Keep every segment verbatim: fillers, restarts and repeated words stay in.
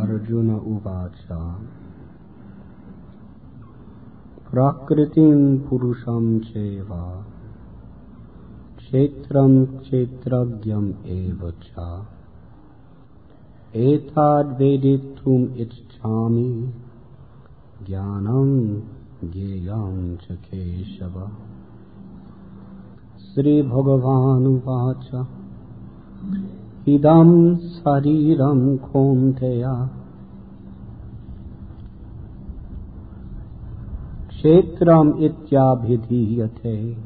Arjuna Uvacha Prakritim Purusham Cheva Kshetram Kshetragyam Evacha Etad Veditum Ichchami Jnanam Gyayam Cha Keshava. Sri Bhagavan Uvacha Idam Sariram Kaunteya Kshetram Ityabhidhiyate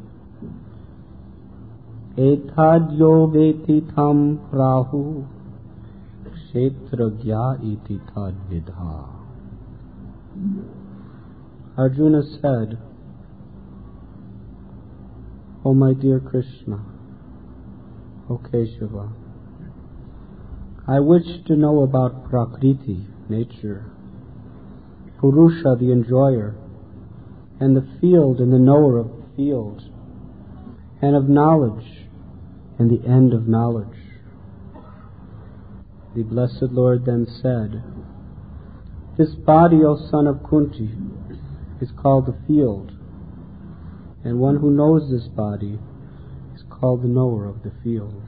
Etadyo Veti Tham Prahu Kshetragya iti tadvidha. Arjuna said, O my dear Krishna, O Keshava, I wish to know about Prakriti, nature, Purusha, the enjoyer, and the field and the knower of the field, and of knowledge and the end of knowledge. The Blessed Lord then said, This body, O son of Kunti, is called the field, and one who knows this body is called the knower of the field.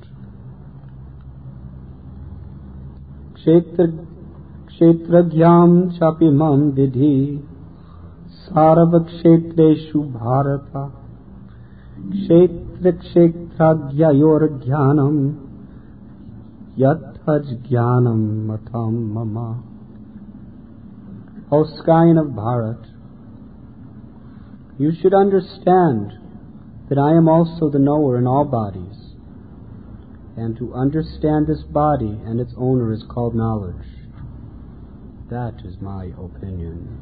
Kshetragyam chapimam vidhi sarvakshetreshu bharata kshetra kshetragyayor jnanam yathaj jnanam matam mama. O Scion of Bharat, you should understand that I am also the knower in all bodies, and to understand this body and its owner is called knowledge. That is my opinion.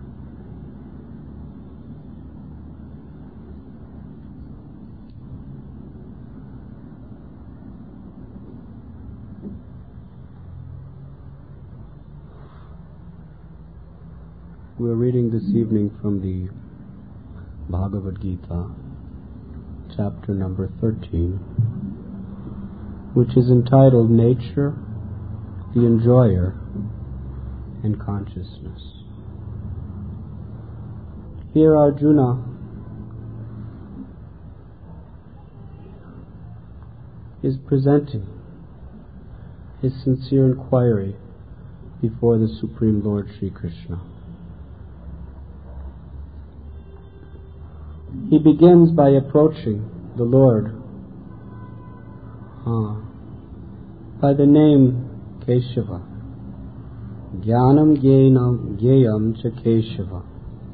We are reading this evening from the Bhagavad Gita, chapter number thirteen, which is entitled Nature, the Enjoyer, and Consciousness. Here Arjuna is presenting his sincere inquiry before the Supreme Lord Sri Krishna. He begins by approaching the Lord ah, by the name Keshava. Jnanam Gyayam Gyayam Cha Keshava.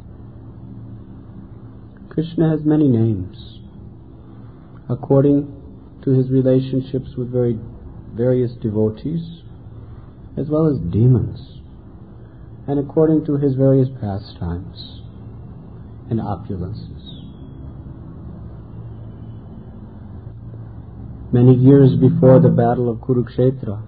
Krishna has many names according to his relationships with very various devotees as well as demons, and according to his various pastimes and opulences. Many years before the battle of Kurukshetra,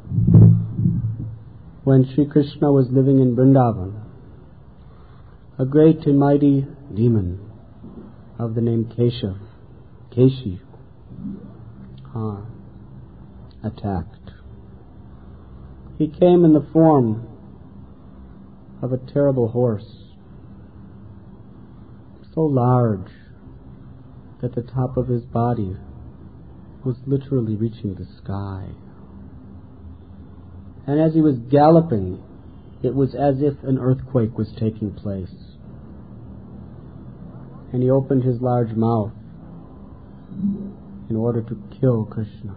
when Sri Krishna was living in Vrindavan, a great and mighty demon of the name Keshav, Keshi, uh, attacked. He came in the form of a terrible horse, so large that the top of his body was literally reaching the sky. And as he was galloping, it was as if an earthquake was taking place. And he opened his large mouth in order to kill Krishna.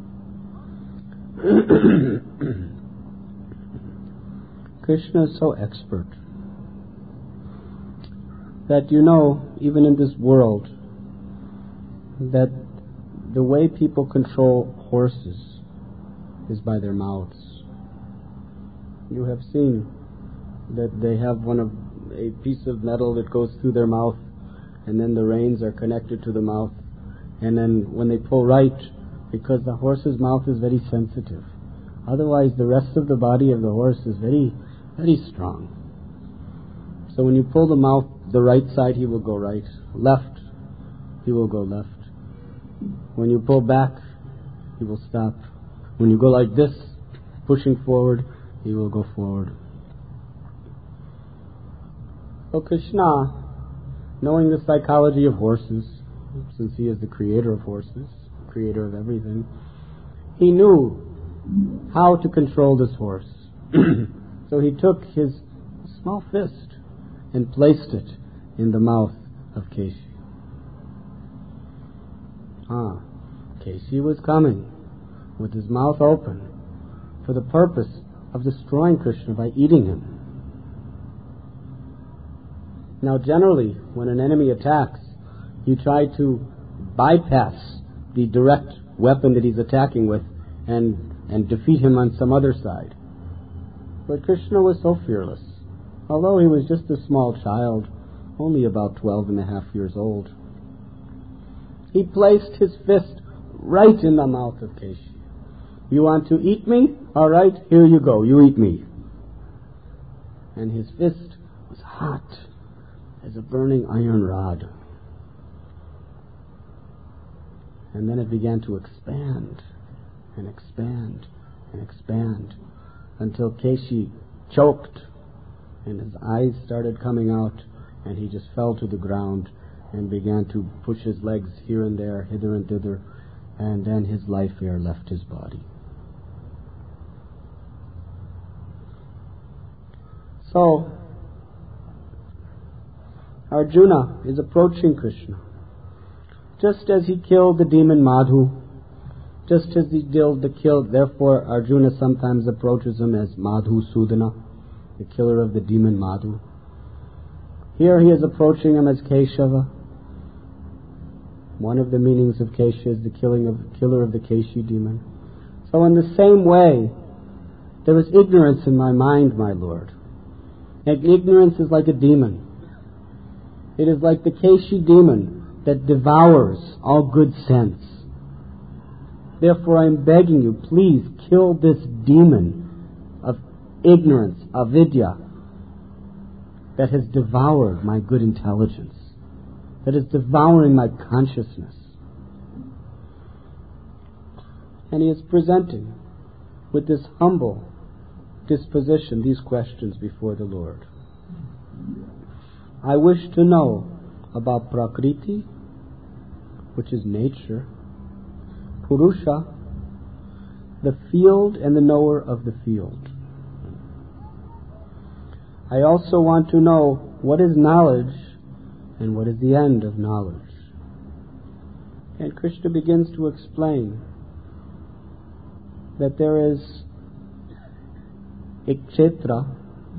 Krishna is so expert that, you know, even in this world, that the way people control horses is by their mouths. You have seen that they have one of a piece of metal that goes through their mouth, and then the reins are connected to the mouth, and then when they pull right, because the horse's mouth is very sensitive, otherwise the rest of the body of the horse is very, very strong. So when you pull the mouth, the right side he will go right, left he will go left. When you pull back, he will stop. When you go like this, pushing forward, he will go forward. So Krishna, knowing the psychology of horses, since he is the creator of horses, creator of everything, he knew how to control this horse. So he took his small fist and placed it in the mouth of Keshi. Ah, Keshi was coming with his mouth open for the purpose of destroying Krishna by eating him. Now generally, when an enemy attacks, you try to bypass the direct weapon that he's attacking with and, and defeat him on some other side. But Krishna was so fearless. Although he was just a small child, only about twelve and a half years old, he placed his fist right in the mouth of Keshi. You want to eat me? All right, here you go. You eat me. And his fist was hot as a burning iron rod. And then it began to expand and expand and expand until Keshi choked and his eyes started coming out and he just fell to the ground and began to push his legs here and there, hither and thither, and then his life air left his body. So, Arjuna is approaching Krishna. Just as he killed the demon Madhu, just as he killed the killed, therefore Arjuna sometimes approaches him as Madhu Sudana, the killer of the demon Madhu. Here he is approaching him as Keshava. One of the meanings of Kesha is the killing of killer of the Keshi demon. So in the same way, there is ignorance in my mind, my Lord. And ignorance is like a demon. It is like the Keshi demon that devours all good sense. Therefore I am begging you, please kill this demon of ignorance, avidya, that has devoured my good intelligence, that is devouring my consciousness. And he is presenting with this humble disposition these questions before the Lord. I wish to know about Prakriti, which is nature, Purusha, the field and the knower of the field. I also want to know what is knowledge and what is the end of knowledge. And Krishna begins to explain that there is a kshetra,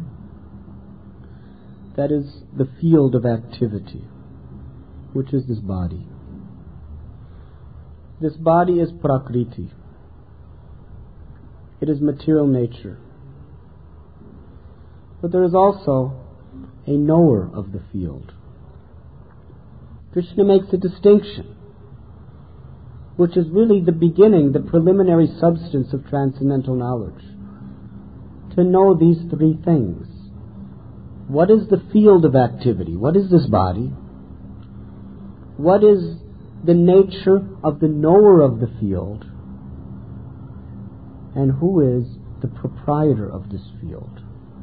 that is the field of activity, which is this body. This body is Prakriti. It is material nature. But there is also a knower of the field. Krishna makes a distinction, which is really the beginning, the preliminary substance of transcendental knowledge. To know these three things. What is the field of activity? What is this body? What is the nature of the knower of the field? And who is the proprietor of this field?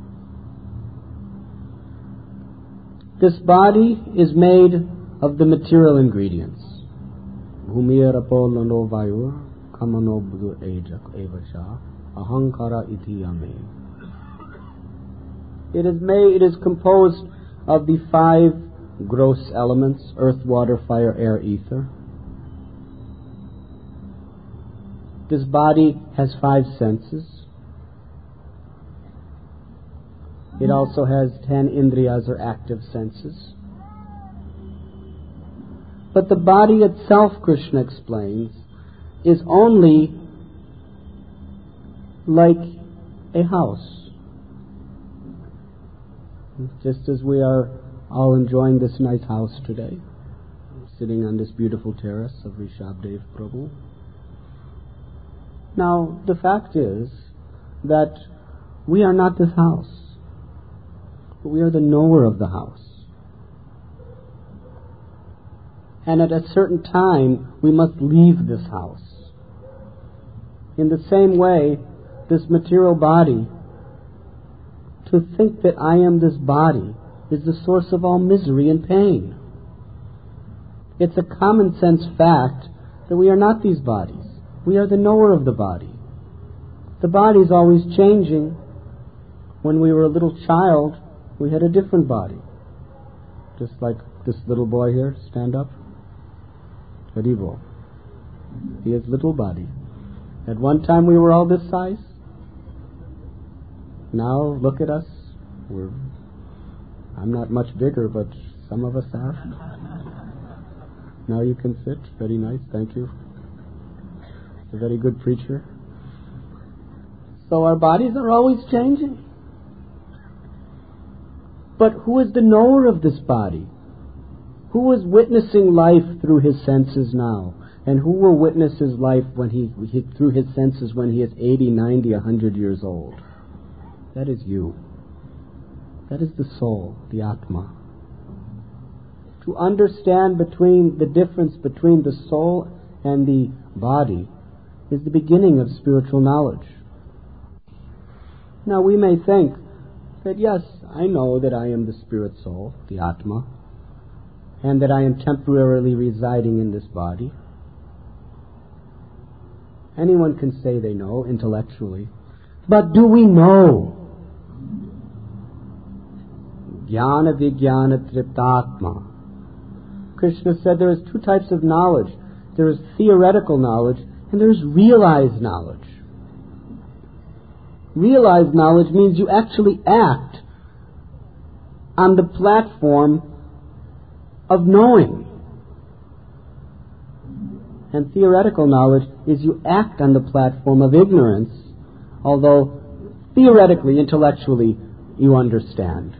This body is made of the material ingredients. Bhumir apolano vayur kamano budu evasha ahankara iti ame. It is made, it is composed of the five gross elements: earth, water, fire, air, ether. This body has five senses. It also has ten indriyas, or active senses. But the body itself, Krishna explains, is only like a house. Just as we are all enjoying this nice house today, sitting on this beautiful terrace of Rishabdev Prabhu. Now, the fact is that we are not this house. We are the knower of the house. And at a certain time, we must leave this house. In the same way, this material body to think that I am this body is the source of all misery and pain. It's a common sense fact that we are not these bodies. We are the knower of the body. The body is always changing. When we were a little child, we had a different body. Just like this little boy here, stand up. Haribo. He has little body. At one time we were all this size. Now look at us. We're I'm not much bigger, but some of us are. Now you can sit. Very nice, thank you. A very good preacher. So our bodies are always changing. But who is the knower of this body? Who is witnessing life through his senses now? And who will witness his life when he, he through his senses when he is eighty, ninety, one hundred years old? That is you. That is the soul, the Atma. To understand between the difference between the soul and the body is the beginning of spiritual knowledge. Now we may think that yes, I know that I am the spirit soul, the Atma, and that I am temporarily residing in this body. Anyone can say they know intellectually. But do we know? Jnana vijnana triptatma. Krishna said there is two types of knowledge. There is theoretical knowledge and there is realized knowledge. Realized knowledge means you actually act on the platform of knowing. And theoretical knowledge is you act on the platform of ignorance, although theoretically, intellectually, you understand.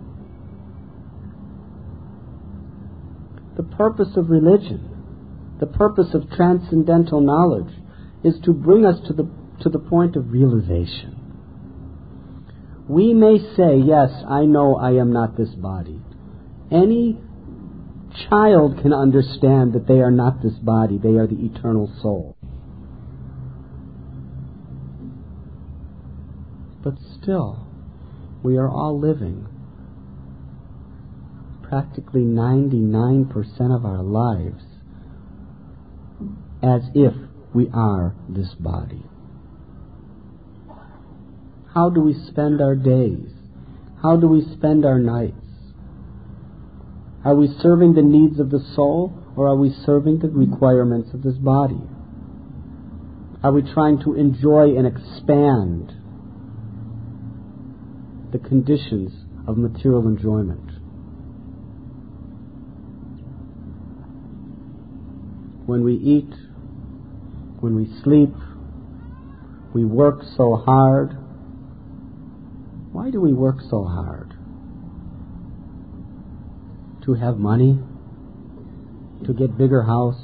The purpose of religion, the purpose of transcendental knowledge, is to bring us to the to the point of realization. We may say, yes, I know I am not this body. Any child can understand that they are not this body, they are the eternal soul. But still, we are all living practically ninety-nine percent of our lives as if we are this body. How do we spend our days? How do we spend our nights? Are we serving the needs of the soul, or are we serving the requirements of this body? Are we trying to enjoy and expand the conditions of material enjoyment? When we eat, when we sleep, we work so hard. Why do we work so hard? To have money? To get bigger house?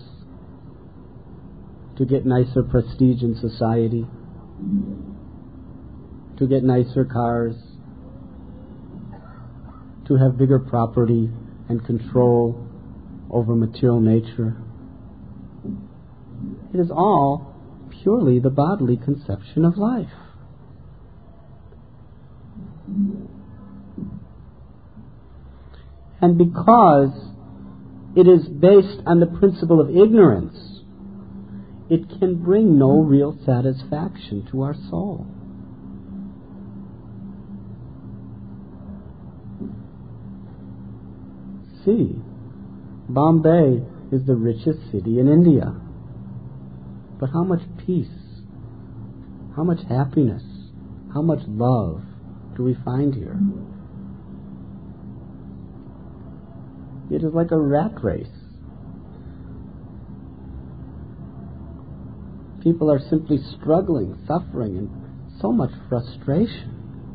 To get nicer prestige in society? To get nicer cars? To have bigger property and control over material nature? It is all purely the bodily conception of life. And because it is based on the principle of ignorance, it can bring no real satisfaction to our soul. See, Bombay is the richest city in India. But how much peace, how much happiness, how much love do we find here? It is like a rat race. People are simply struggling, suffering, and so much frustration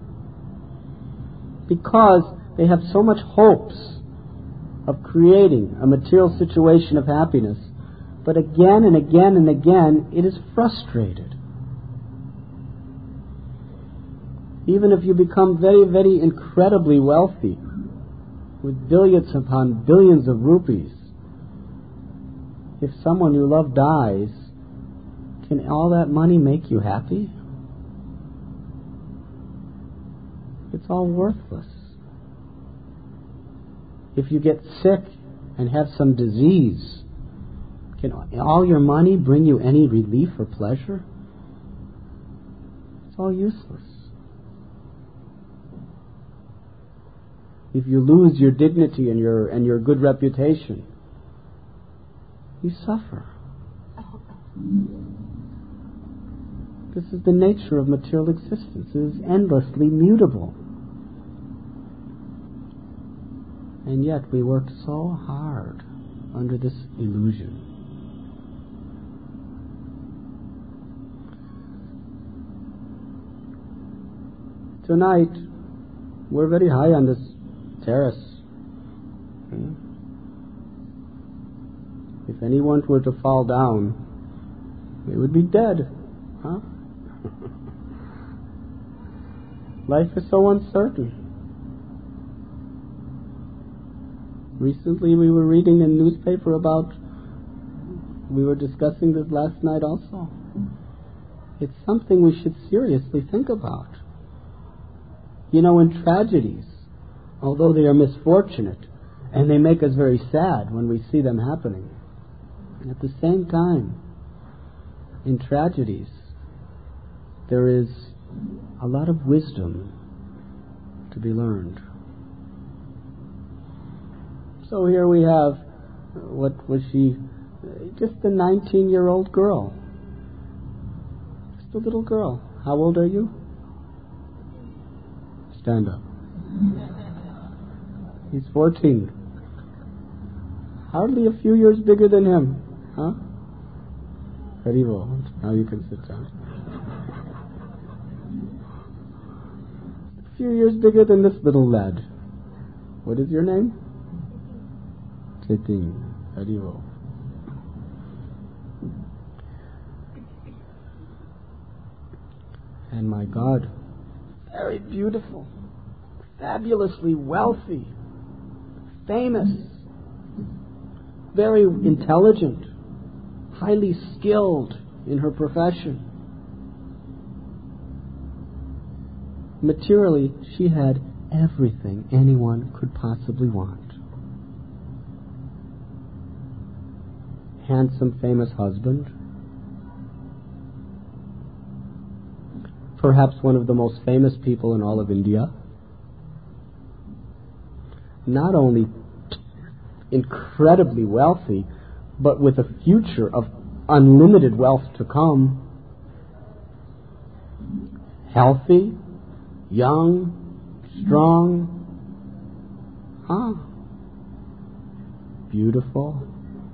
because they have so much hopes of creating a material situation of happiness, but again and again and again it is frustrated. Even if you become very, very incredibly wealthy, with billions upon billions of rupees, if someone you love dies, can all that money make you happy? It's all worthless. If you get sick and have some disease, can all your money bring you any relief or pleasure? It's all useless. If you lose your dignity and your and your good reputation, you suffer. This is the nature of material existence. It is endlessly mutable. And yet we work so hard under this illusion. Tonight, we're very high on this terrace. Hmm? If anyone were to fall down, they would be dead. Huh? Life is so uncertain. Recently we were reading a newspaper about, we were discussing this last night also. It's something we should seriously think about. You know, in tragedies, although they are misfortunate, and they make us very sad when we see them happening, at the same time, in tragedies, there is a lot of wisdom to be learned. So here we have, what was she, just a nineteen-year-old girl. Just a little girl. How old are you? Stand up. He's fourteen. Hardly a few years bigger than him. Huh? Very well. Now you can sit down. A few years bigger than this little lad. What is your name? Chetin. Very well. And my God, very beautiful, fabulously wealthy, famous, very intelligent, highly skilled in her profession. Materially, she had everything anyone could possibly want. Handsome, famous husband. Perhaps one of the most famous people in all of India. Not only incredibly wealthy, but with a future of unlimited wealth to come. Healthy, young, strong, huh? Beautiful.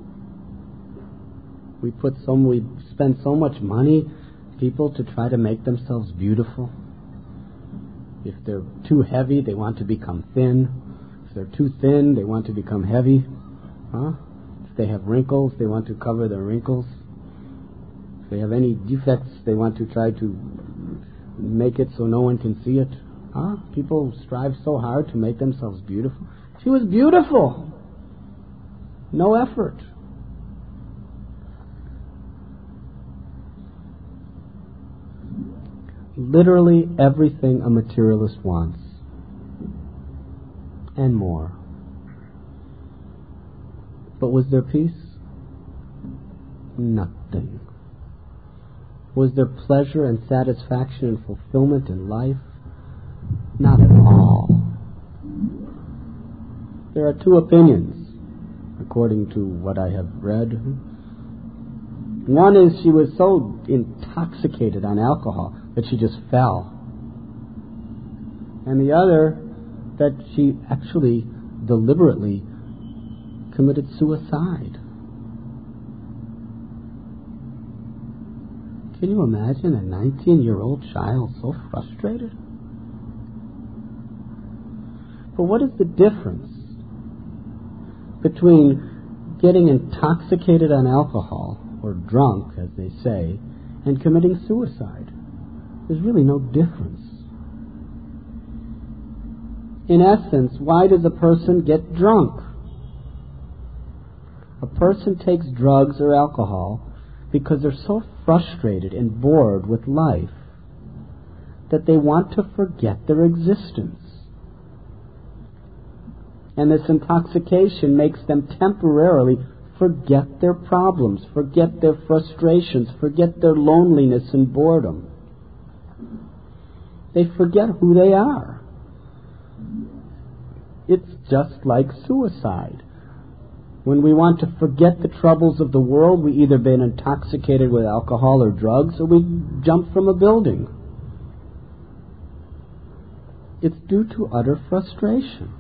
We put some, we spend so much money, people, to try to make themselves beautiful. If they're too heavy, they want to become thin. If they're too thin, they want to become heavy. Huh? If they have wrinkles, they want to cover their wrinkles. If they have any defects, they want to try to make it so no one can see it. Huh? People strive so hard to make themselves beautiful. She was beautiful. No effort. Literally everything a materialist wants. And more. But was there peace? Nothing. Was there pleasure and satisfaction and fulfillment in life? Not at all. There are two opinions, according to what I have read. One is she was so intoxicated on alcohol that she just fell. And the other, that she actually deliberately committed suicide. Can you imagine a nineteen-year-old child so frustrated? But what is the difference between getting intoxicated on alcohol, or drunk, as they say, and committing suicide? There's really no difference. In essence, why does a person get drunk? A person takes drugs or alcohol because they're so frustrated and bored with life that they want to forget their existence. And this intoxication makes them temporarily forget their problems, forget their frustrations, forget their loneliness and boredom. They forget who they are. It's just like suicide. When we want to forget the troubles of the world, we either been intoxicated with alcohol or drugs, or we jump from a building. It's due to utter frustration.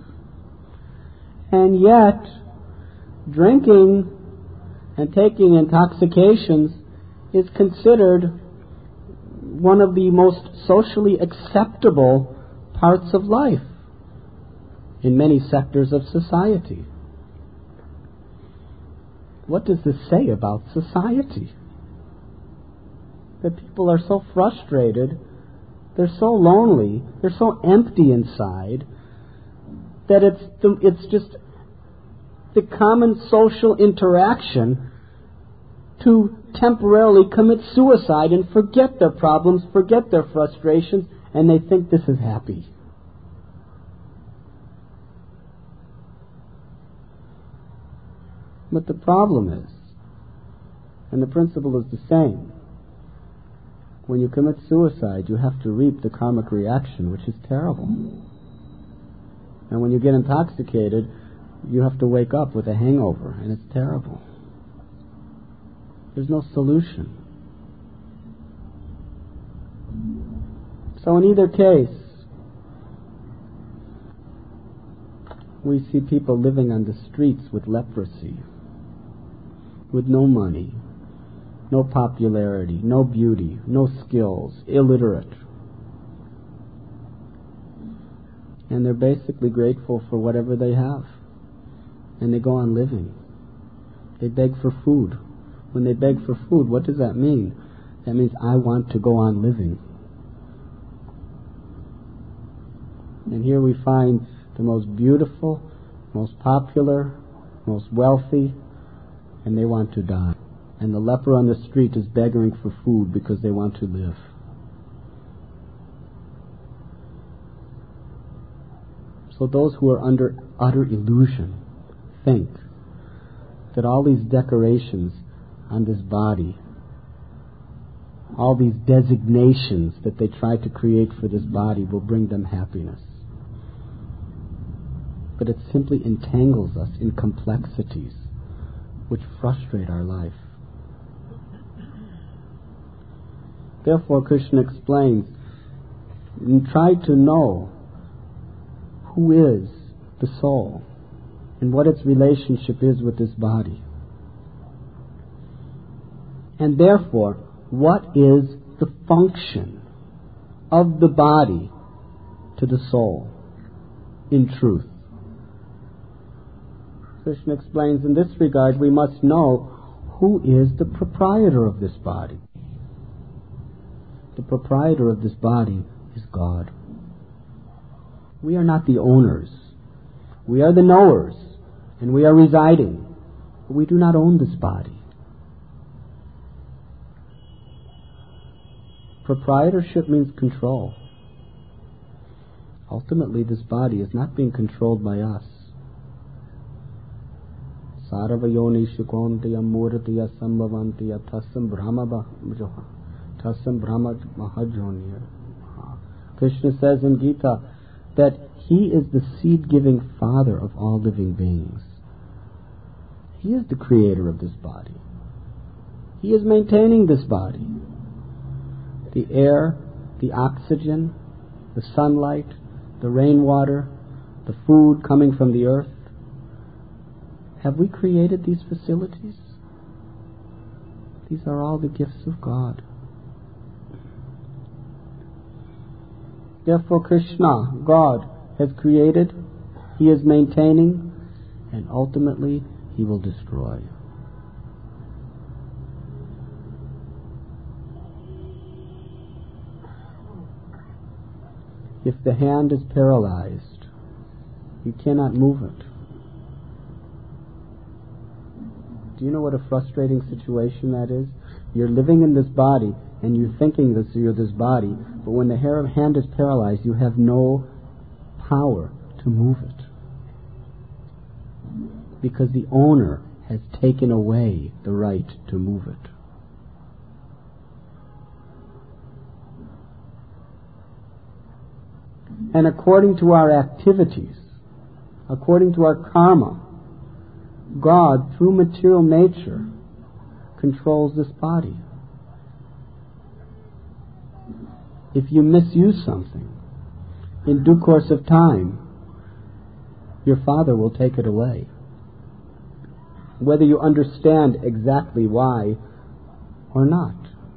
And yet, drinking and taking intoxications is considered one of the most socially acceptable parts of life in many sectors of society. What does this say about society? That people are so frustrated, they're so lonely, they're so empty inside, that it's the, it's just the common social interaction to temporarily commit suicide and forget their problems, forget their frustrations, and they think this is happy. But the problem is, and the principle is the same, when you commit suicide, you have to reap the karmic reaction, which is terrible. And when you get intoxicated, you have to wake up with a hangover, and it's terrible. There's no solution. So in either case, we see people living on the streets with leprosy, with no money, no popularity, no beauty, no skills, illiterate. And they're basically grateful for whatever they have. And they go on living. They beg for food. When they beg for food, what does that mean? That means I want to go on living. And here we find the most beautiful, most popular, most wealthy, and they want to die. And the leper on the street is begging for food because they want to live. So those who are under utter illusion think that all these decorations on this body, all these designations that they try to create for this body will bring them happiness. But it simply entangles us in complexities which frustrate our life. Therefore, Krishna explains, try to know who is the soul and what its relationship is with this body. And therefore, what is the function of the body to the soul in truth? Krishna explains, in this regard, we must know who is the proprietor of this body. The proprietor of this body is God. We are not the owners. We are the knowers, and we are residing. But we do not own this body. Proprietorship means control. Ultimately, this body is not being controlled by us. Sarvayoni shikontiya murtiya sambhavantiya tasam brahma tasam brahma mahajoniya. Krishna says in Gita that He is the seed-giving Father of all living beings. He is the creator of this body. He is maintaining this body. The air, the oxygen, the sunlight, the rainwater, the food coming from the earth. Have we created these facilities? These are all the gifts of God. Therefore, Krishna, God, has created, He is maintaining, and ultimately He will destroy. If the hand is paralyzed, you cannot move it. Do you know what a frustrating situation that is? You're living in this body, and you're thinking that you're this body, but when the hair hand is paralyzed, you have no power to move it. Because the owner has taken away the right to move it. And according to our activities, according to our karma, God, through material nature, controls this body. If you misuse something, in due course of time, your Father will take it away. Whether you understand exactly why or not.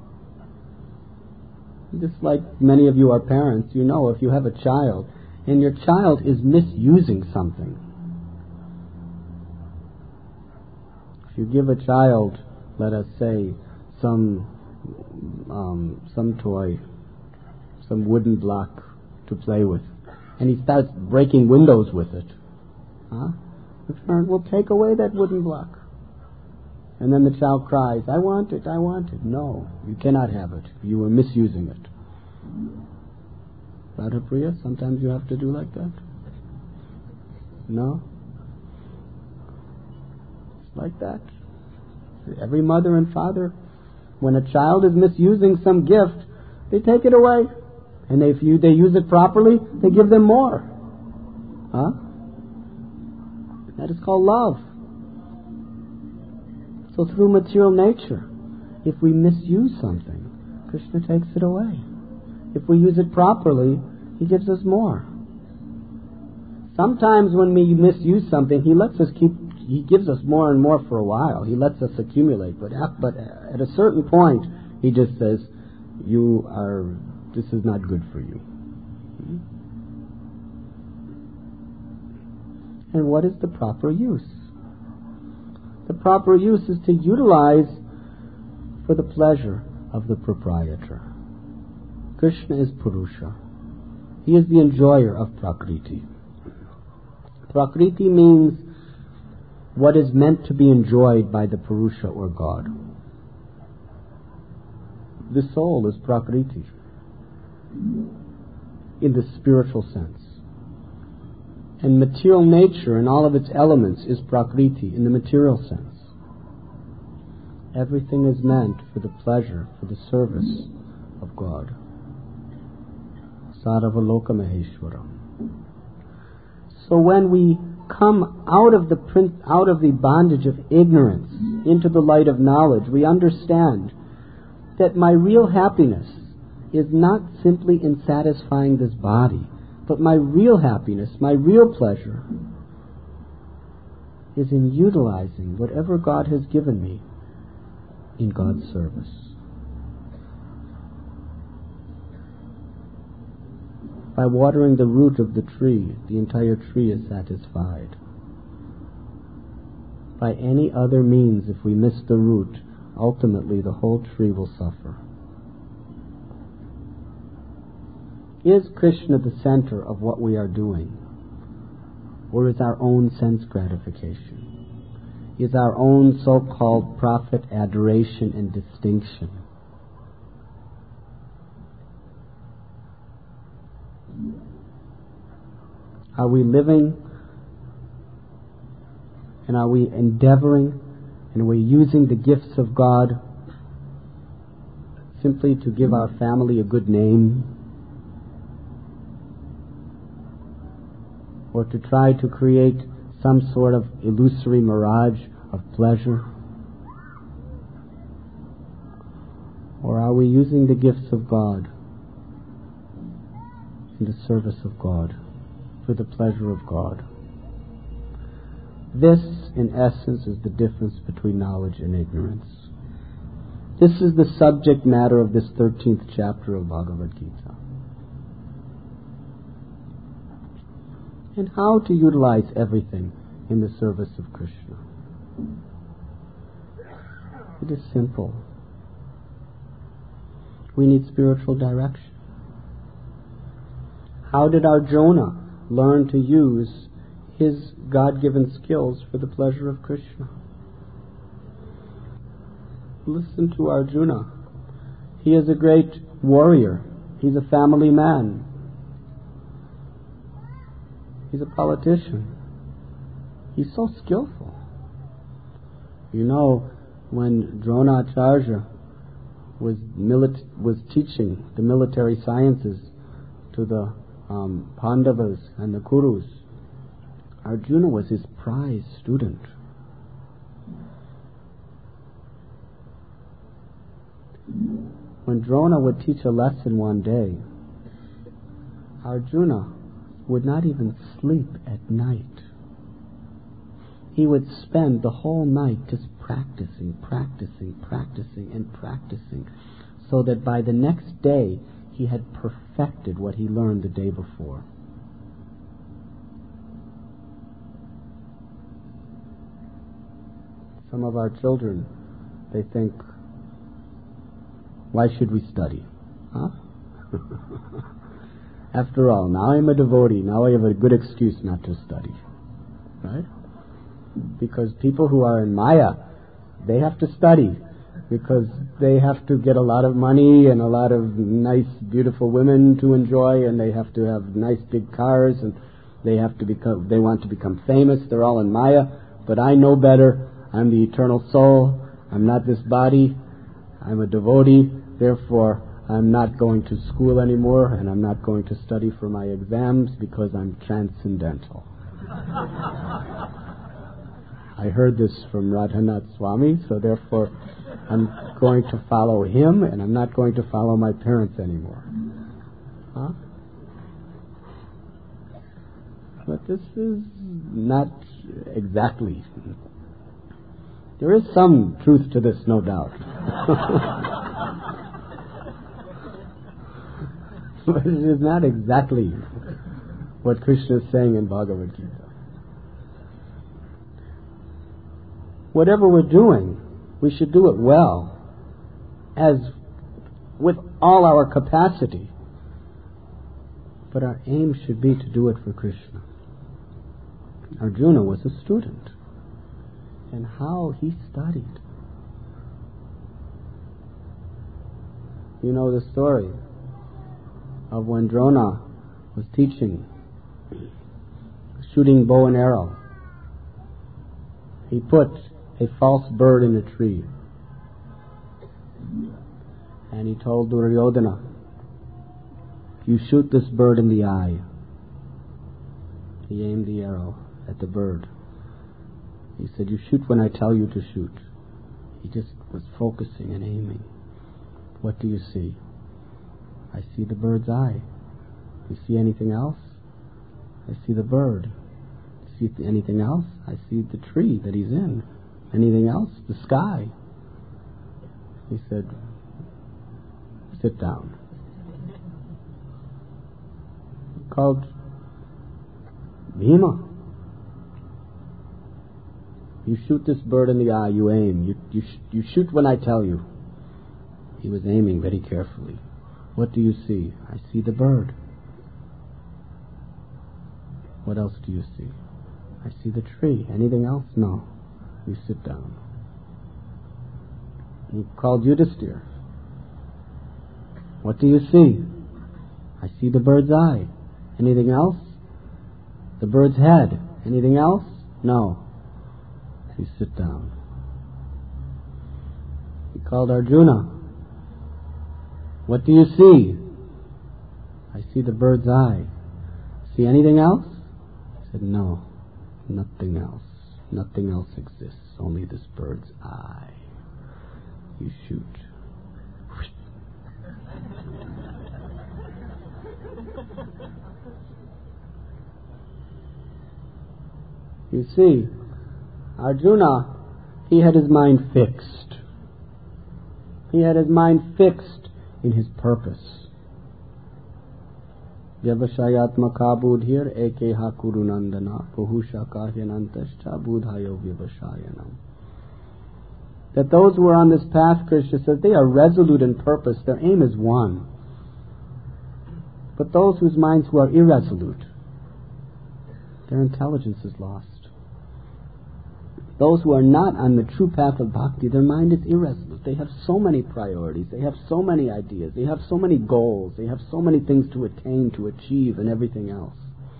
Just like many of you are parents, you know if you have a child and your child is misusing something. If you give a child, let us say, some um, some toy, some wooden block to play with, and he starts breaking windows with it, huh? The parent will take away that wooden block. And then the child cries, I want it, I want it. No, you cannot have it. You were misusing it. Radha Priya, sometimes you have to do like that? No? It's like that. Every mother and father, when a child is misusing some gift, they take it away. And if you, they use it properly, they give them more. Huh? That is called love. So through material nature, if we misuse something, Krishna takes it away. If we use it properly, He gives us more. Sometimes when we misuse something, He lets us keep, He gives us more and more for a while. He lets us accumulate. But at, but at a certain point, He just says, you are, this is not good for you. And what is the proper use? The proper use is to utilize for the pleasure of the proprietor. Krishna is Purusha. He is the enjoyer of Prakriti. Prakriti means what is meant to be enjoyed by the Purusha or God. The soul is Prakriti in the spiritual sense. And material nature in all of its elements is Prakriti in the material sense. Everything is meant for the pleasure, for the service of God. Saravaloka Maheshwaram. So when we come out of the print, out of the bondage of ignorance into the light of knowledge, we understand that my real happiness is not simply in satisfying this body, but my real happiness, my real pleasure, is in utilizing whatever God has given me in God's service. By watering the root of the tree, the entire tree is satisfied. By any other means, if we miss the root, ultimately the whole tree will suffer. Is Krishna the center of what we are doing? Or is our own sense gratification? Is our own so-called profit, adoration, and distinction? Are we living and are we endeavoring and are we using the gifts of God simply to give our family a good name? Or to try to create some sort of illusory mirage of pleasure? Or are we using the gifts of God in the service of God, for the pleasure of God? This, in essence, is the difference between knowledge and ignorance. This is the subject matter of this thirteenth chapter of Bhagavad Gita. And how to utilize everything in the service of Krishna. It is simple. We need spiritual direction. How did Arjuna learn to use his God-given skills for the pleasure of Krishna? Listen to Arjuna. He is a great warrior. He's a family man. He's a politician. He's so skillful. You know, when Dronacharya was milit- was teaching the military sciences to the um, Pandavas and the Kurus, Arjuna was his prize student. When Drona would teach a lesson one day, Arjuna would not even sleep at night. He would spend the whole night just practicing, practicing, practicing, and practicing, so that by the next day he had perfected what he learned the day before. Some of our children, they think, why should we study? Huh? After all, now I'm a devotee, now I have a good excuse not to study. Right? Because people who are in Maya, they have to study, because they have to get a lot of money and a lot of nice, beautiful women to enjoy, and they have to have nice big cars, and they have to become, they want to become famous. They're all in Maya, but I know better. I'm the eternal soul. I'm not this body. I'm a devotee. Therefore, I'm not going to school anymore, and I'm not going to study for my exams because I'm transcendental. I heard this from Radhanath Swami, so therefore I'm going to follow him, and I'm not going to follow my parents anymore. Huh? But this is not exactly. There is some truth to this, no doubt. But it is not exactly what Krishna is saying in Bhagavad Gita. Whatever we're doing, we should do it well, as with all our capacity. But our aim should be to do it for Krishna. Arjuna was a student, and how he studied. You know the story of when Drona was teaching, shooting bow and arrow. He put a false bird in a tree, and he told Duryodhana, you shoot this bird in the eye. He aimed the arrow at the bird. He said, you shoot when I tell you to shoot. He just was focusing and aiming. What do you see? I see the bird's eye. You see anything else? I see the bird. You see anything else? I see the tree that he's in. Anything else? The sky. He said, sit down. Called Bhima. You shoot this bird in the eye, you aim. You, you, sh- you shoot when I tell you. He was aiming very carefully. What do you see? I see the bird. What else do you see? I see the tree. Anything else? No. You sit down. He called Yudhisthira. What do you see? I see the bird's eye. Anything else? The bird's head. Anything else? No. You sit down. He called Arjuna. What do you see? I see the bird's eye. See anything else? He said, no, nothing else. Nothing else exists. Only this bird's eye. You shoot. You see, Arjuna, he had his mind fixed. He had his mind fixed in his purpose. Vyavashayatmaka buddhir ekeha kurunandana pohusha kahyanantascha buddhayo vyavashayanam. That those who are on this path, Krishna says, they are resolute in purpose. Their aim is one. But those whose minds who are irresolute, their intelligence is lost. Those who are not on the true path of bhakti, their mind is irresolute. They have so many priorities. They have so many ideas. They have so many goals. They have so many things to attain, to achieve, and everything else.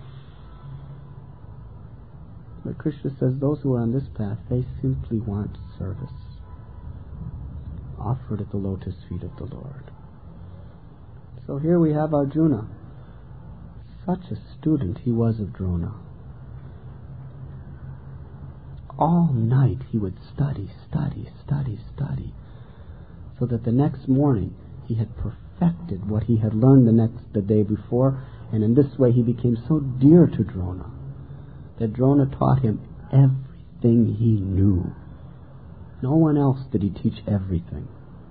But Krishna says those who are on this path, they simply want service offered at the lotus feet of the Lord. So here we have Arjuna. Such a student he was of Drona. All night he would study, study, study, study, so that the next morning he had perfected what he had learned the next the day before, and in this way he became so dear to Drona that Drona taught him everything he knew. No one else did he teach everything.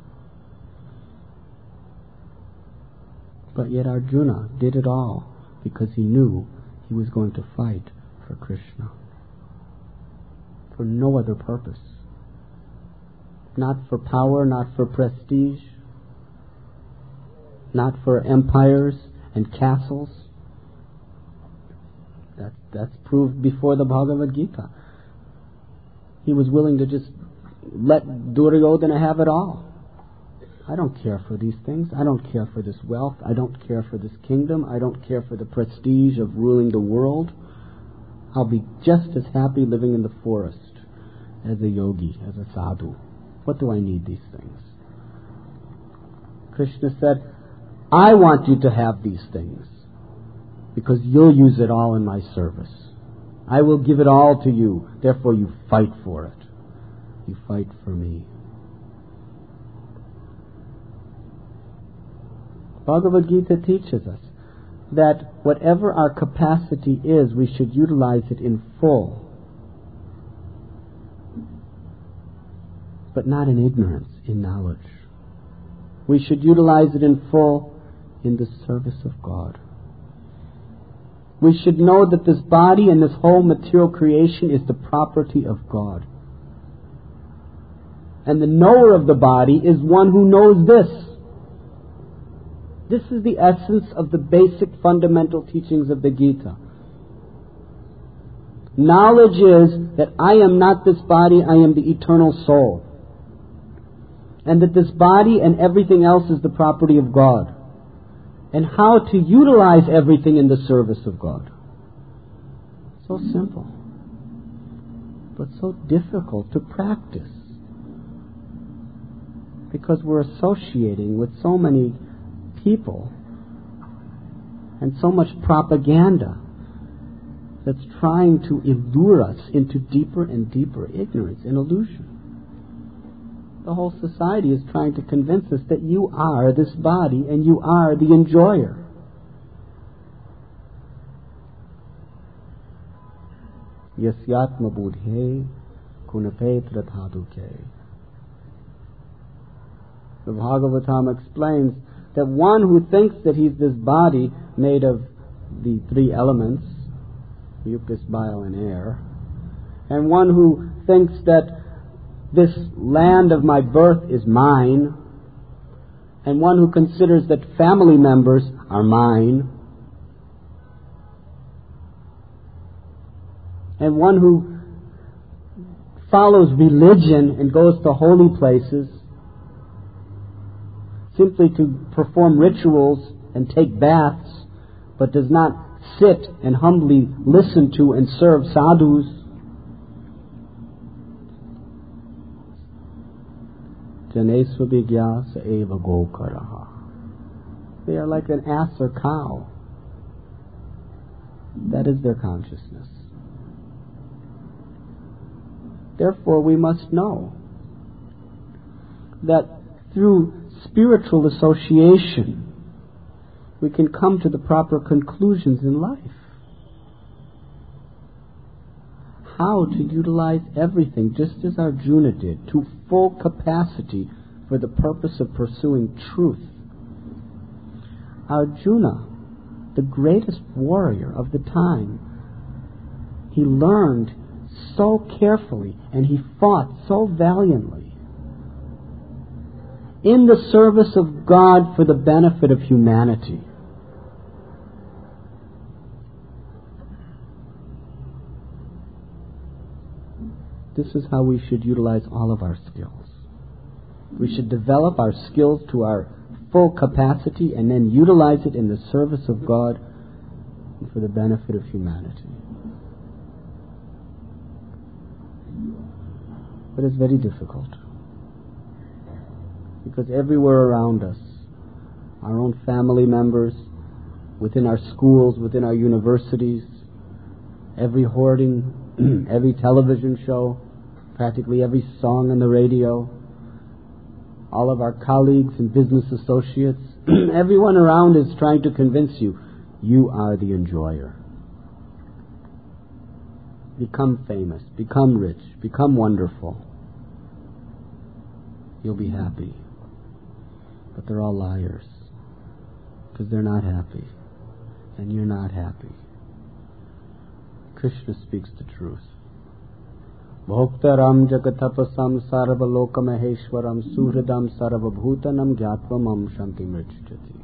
But yet Arjuna did it all because he knew he was going to fight for Krishna. For no other purpose. Not for power, not for prestige, not for empires and castles. That, that's proved before the Bhagavad Gita. He was willing to just let Duryodhana have it all. I don't care for these things. I don't care for this wealth. I don't care for this kingdom. I don't care for the prestige of ruling the world. I'll be just as happy living in the forest as a yogi, as a sadhu. What do I need these things? Krishna said, I want you to have these things because you'll use it all in my service. I will give it all to you. Therefore you fight for it. You fight for me. Bhagavad Gita teaches us that whatever our capacity is, we should utilize it in full, but not in ignorance, in knowledge. We should utilize it in full in the service of God. We should know that this body and this whole material creation is the property of God. And the knower of the body is one who knows this. This is the essence of the basic fundamental teachings of the Gita. Knowledge is that I am not this body, I am the eternal soul. And that this body and everything else is the property of God. And how to utilize everything in the service of God. So simple, but so difficult to practice. Because we're associating with so many people and so much propaganda that's trying to allure us into deeper and deeper ignorance and illusion. The whole society is trying to convince us that you are this body and you are the enjoyer. Yasyatma budhe kunapetra dhaduke. The Bhagavatam explains that one who thinks that he's this body made of the three elements, mucus, bile, and air, and one who thinks that this land of my birth is mine, and one who considers that family members are mine, and one who follows religion and goes to holy places simply to perform rituals and take baths, but does not sit and humbly listen to and serve sadhus. Janesva vigyasa eva gokaraha. They are like an ass or cow. That is their consciousness. Therefore, we must know that through spiritual association, we can come to the proper conclusions in life. How to utilize everything, just as Arjuna did, to full capacity for the purpose of pursuing truth. Arjuna, the greatest warrior of the time, he learned so carefully and he fought so valiantly in the service of God for the benefit of humanity. This is how we should utilize all of our skills. We should develop our skills to our full capacity and then utilize it in the service of God and for the benefit of humanity. But it's very difficult, because everywhere around us, our own family members, within our schools, within our universities, every hoarding, every television show, practically every song on the radio, all of our colleagues and business associates, everyone around is trying to convince you, you are the enjoyer. Become famous, become rich, become wonderful. You'll be happy. But they're all liars, because they're not happy, and you're not happy. Krishna speaks the truth. Bhoktaram jagatapasam sarvalokamaheeshwaram suhridam sarvabhutanam gyatvam shanti mrichjati.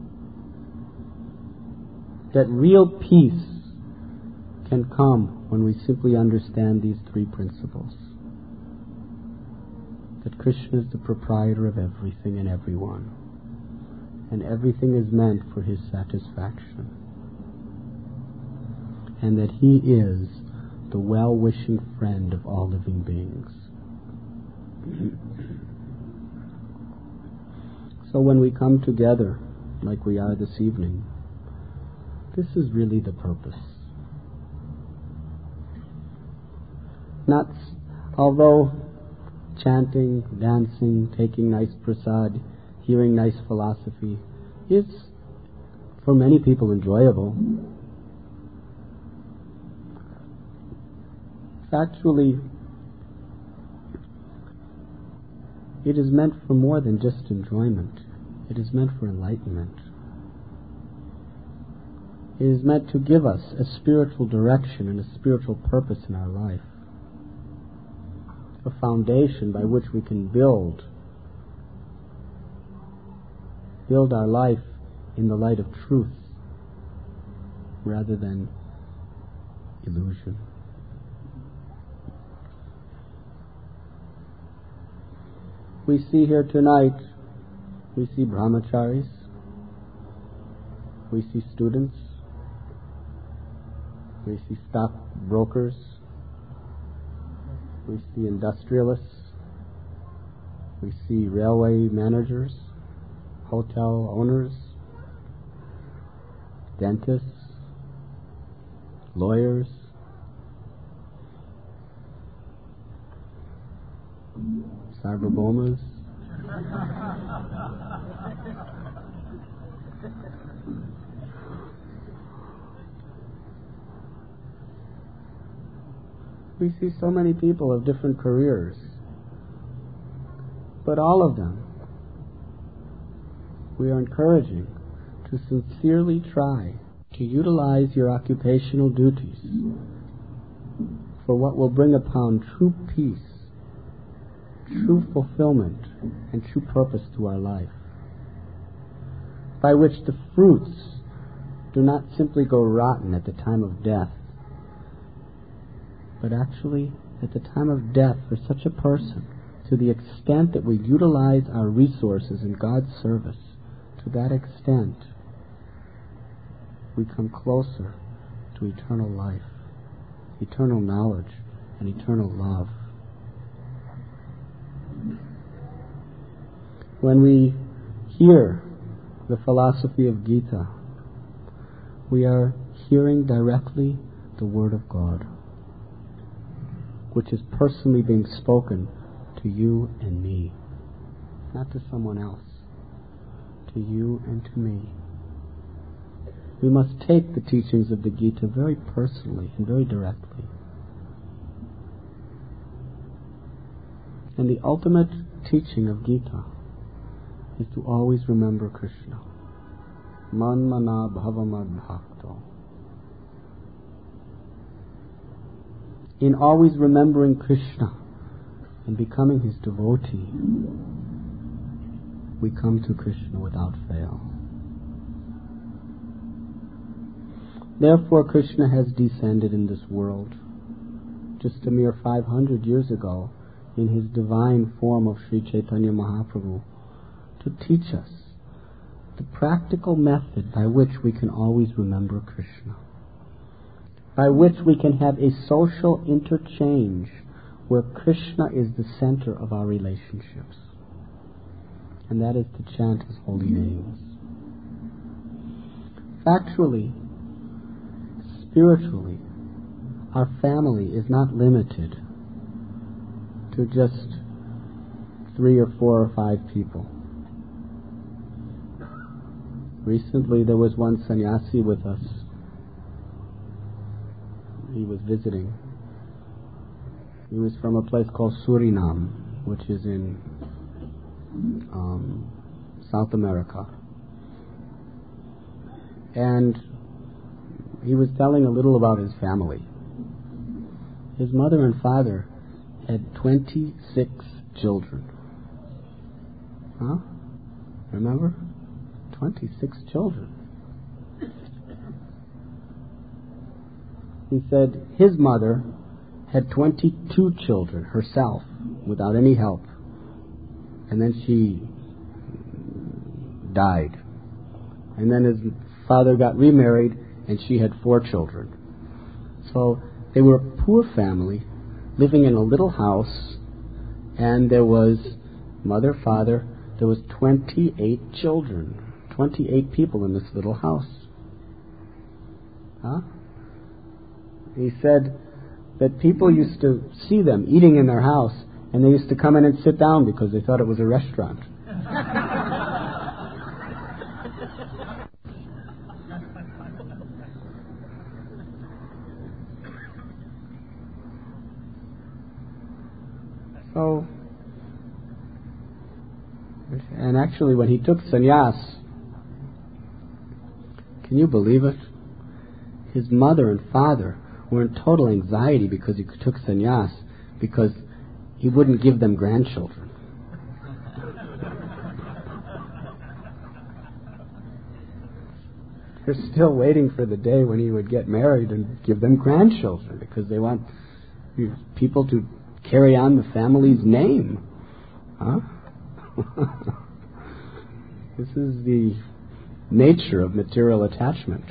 That real peace can come when we simply understand these three principles. That Krishna is the proprietor of everything and everyone, and everything is meant for his satisfaction, and that he is the well-wishing friend of all living beings. So when we come together, like we are this evening, this is really the purpose. Not, although chanting, dancing, taking nice prasad, hearing nice philosophy is for many people enjoyable. Actually, it is meant for more than just enjoyment. It is meant for enlightenment. It is meant to give us a spiritual direction and a spiritual purpose in our life. A foundation by which we can build build our life in the light of truth rather than illusion. We see here tonight, we see brahmacharis, we see students, we see stock brokers, we see industrialists, we see railway managers, hotel owners, dentists, lawyers, Sarvabhaumas, we see so many people of different careers, but all of them we are encouraging to sincerely try to utilize your occupational duties for what will bring upon true peace, true fulfillment, and true purpose to our life, by which the fruits do not simply go rotten at the time of death, but actually at the time of death for such a person, to the extent that we utilize our resources in God's service, to that extent we come closer to eternal life, eternal knowledge, and eternal love. When we hear the philosophy of Gita, we are hearing directly the Word of God, which is personally being spoken to you and me, not to someone else, to you and to me. We must take the teachings of the Gita very personally and very directly. And the ultimate teaching of Gita is to always remember Krishna. Man mana bhavamad bhakto. In always remembering Krishna and becoming his devotee, we come to Krishna without fail. Therefore, Krishna has descended in this world just a mere five hundred years ago in his divine form of Sri Chaitanya Mahaprabhu to teach us the practical method by which we can always remember Krishna, by which we can have a social interchange where Krishna is the center of our relationships. And that is to chant his holy names. Factually, spiritually, our family is not limited to just three or four or five people. Recently there was one sannyasi with us. He was visiting. He was from a place called Suriname, which is in um, South America. And he was telling a little about his family. His mother and father had twenty-six children. Huh? Remember? twenty-six children. He said his mother had twenty-two children herself without any help. And then she died. And then his father got remarried and she had four children. So they were a poor family living in a little house, and there was mother, father, there was twenty-eight children, twenty-eight people in this little house. Huh? He said that people used to see them eating in their house, and they used to come in and sit down because they thought it was a restaurant. So, and actually when he took sannyas, can you believe it? His mother and father were in total anxiety because he took sannyas, because he wouldn't give them grandchildren. They're still waiting for the day when he would get married and give them grandchildren, because they want people to carry on the family's name. Huh? This is the nature of material attachment.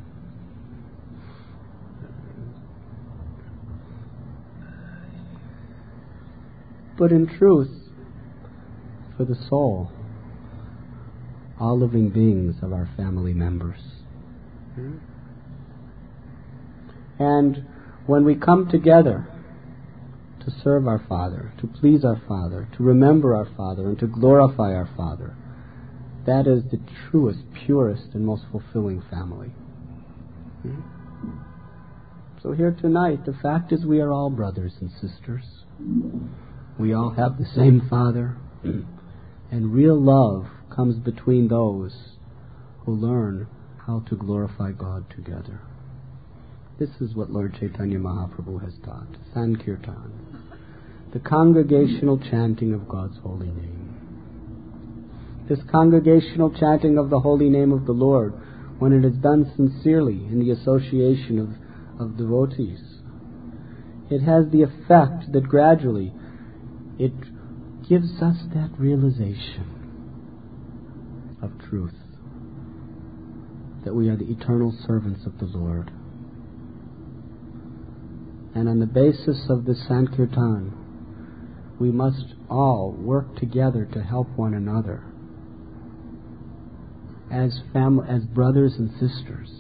But in truth, for the soul, all living beings are our family members. And when we come together to serve our Father, to please our Father, to remember our Father, and to glorify our Father, that is the truest, purest, and most fulfilling family. So here tonight, the fact is we are all brothers and sisters. We all have the same Father, and real love comes between those who learn how to glorify God together. This is what Lord Chaitanya Mahaprabhu has taught. Sankirtan, the congregational chanting of God's holy name. This congregational chanting of the holy name of the Lord, when it is done sincerely in the association of, of devotees, it has the effect that gradually it gives us that realization of truth, that we are the eternal servants of the Lord. And on the basis of this Sankirtan, we must all work together to help one another as fam- as brothers and sisters,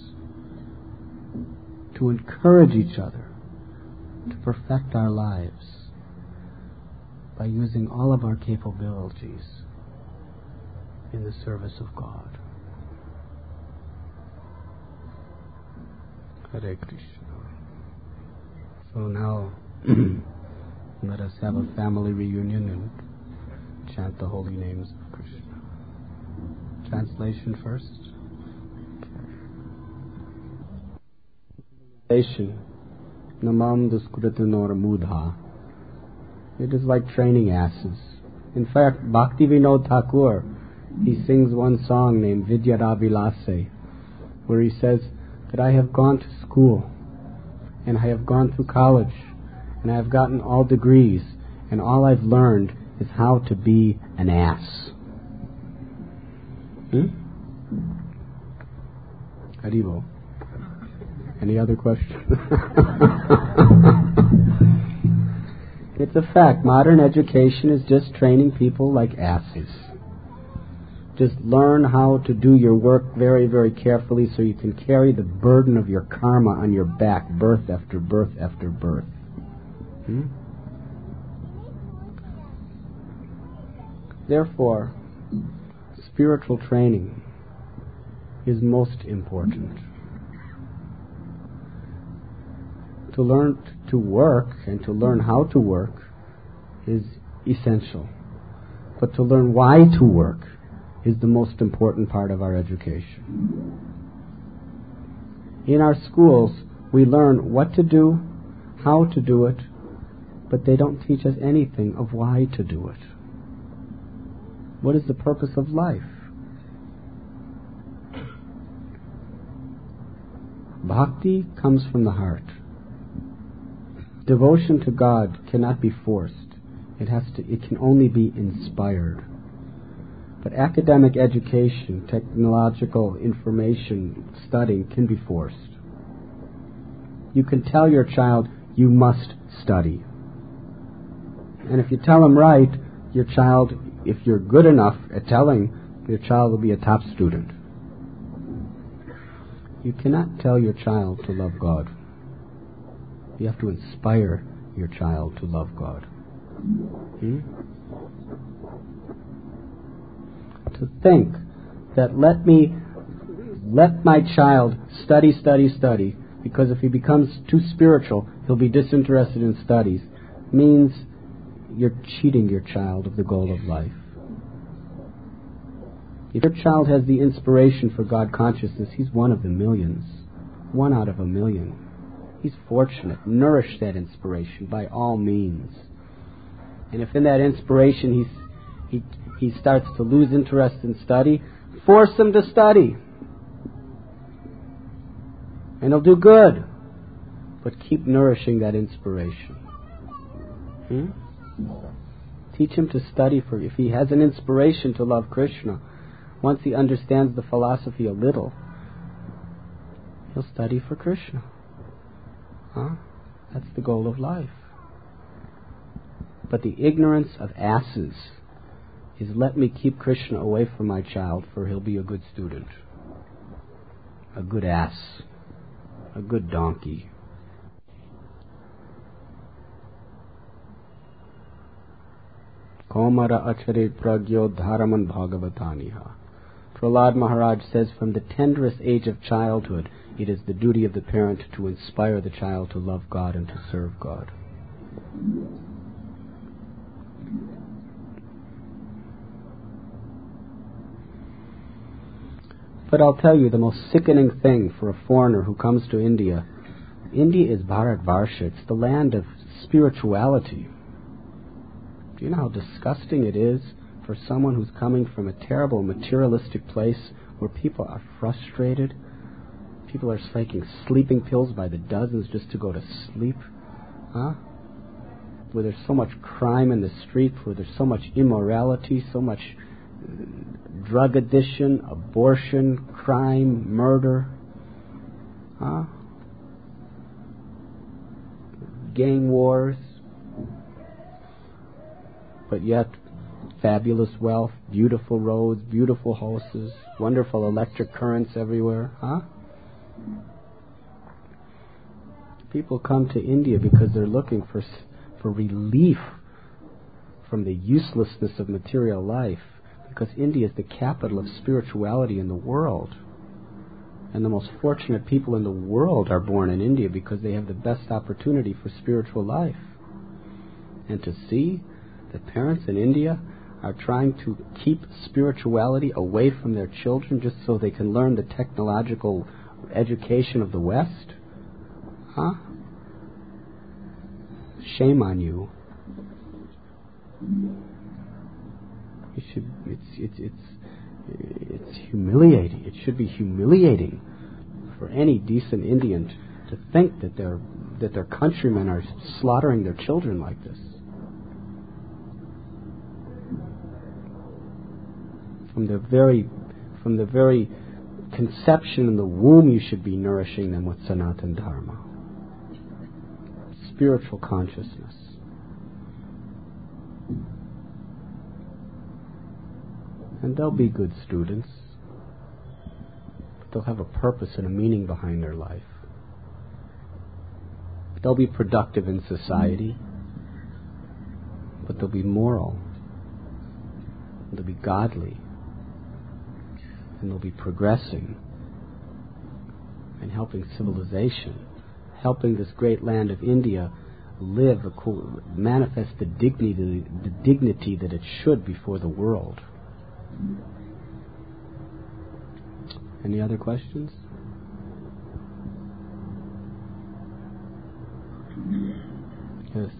to encourage each other to perfect our lives by using all of our capabilities in the service of God. Hare Krishna. So now, let us have a family reunion and chant the holy names of Krishna. Translation first. Translation. Namam Duskritanor Mudha. It is like training asses. In fact, Bhaktivinoda Thakur, he sings one song named Vidyaravilase, where he says that I have gone to school, and I have gone through college, and I've gotten all degrees, and all I've learned is how to be an ass. Hmm? Haribo. Any other questions? It's a fact. Modern education is just training people like asses. Just learn how to do your work very, very carefully so you can carry the burden of your karma on your back, birth after birth after birth. Hmm? Therefore, spiritual training is most important. To learn to work and to learn how to work is essential. But to learn why to work is the most important part of our education. In our schools, we learn what to do, how to do it, but they don't teach us anything of why to do it. What is the purpose of life? Bhakti comes from the heart. Devotion to God cannot be forced. It has to. It can only be inspired. But academic education, technological information studying can be forced. You can tell your child, you must study. And if you tell him right, your child, if you're good enough at telling, your child will be a top student. You cannot tell your child to love God. You have to inspire your child to love God. Hmm? To think that let me, let my child study, study, study, because if he becomes too spiritual, he'll be disinterested in studies, means you're cheating your child of the goal of life. If your child has the inspiration for God consciousness, he's one of the millions. One out of a million. He's fortunate. Nourish that inspiration by all means. And if in that inspiration he's, he, he starts to lose interest in study, force him to study. And he'll do good. But keep nourishing that inspiration. Hmm? Teach him to study for, if he has an inspiration to love Krishna, once he understands the philosophy a little, he'll study for Krishna. Huh? That's the goal of life. But the ignorance of asses is let me keep Krishna away from my child, for he'll be a good student. A good ass. A good donkey. Komara achare pragyo dharaman bhagavataniha. Prahlad Maharaj says, from the tenderest age of childhood, it is the duty of the parent to inspire the child to love God and to serve God. But I'll tell you, the most sickening thing for a foreigner who comes to India, India is Bharatvarsha. It's the land of spirituality. Do you know how disgusting it is for someone who's coming from a terrible materialistic place where people are frustrated? People are taking sleeping pills by the dozens just to go to sleep. Huh? Where there's so much crime in the street, where there's so much immorality, so much drug addiction, abortion, crime, murder. Huh? Gang wars. But yet, fabulous wealth, beautiful roads, beautiful houses, wonderful electric currents everywhere. Huh? People come to India because they're looking for for relief from the uselessness of material life, because India is the capital of spirituality in the world. And the most fortunate people in the world are born in India because they have the best opportunity for spiritual life. And to see that parents in India are trying to keep spirituality away from their children just so they can learn the technological education of the West? Huh? Shame on you. You should. It's it's it's it's humiliating. It should be humiliating for any decent Indian to think that their that their countrymen are slaughtering their children like this. From the very, from the very conception in the womb, you should be nourishing them with Sanatana Dharma, spiritual consciousness. And they'll be good students. They'll have a purpose and a meaning behind their life. They'll be productive in society, but they'll be moral. They'll be godly. And they'll be progressing and helping civilization, helping this great land of India live, manifest the dignity, the dignity that it should before the world. Any other questions? Yes.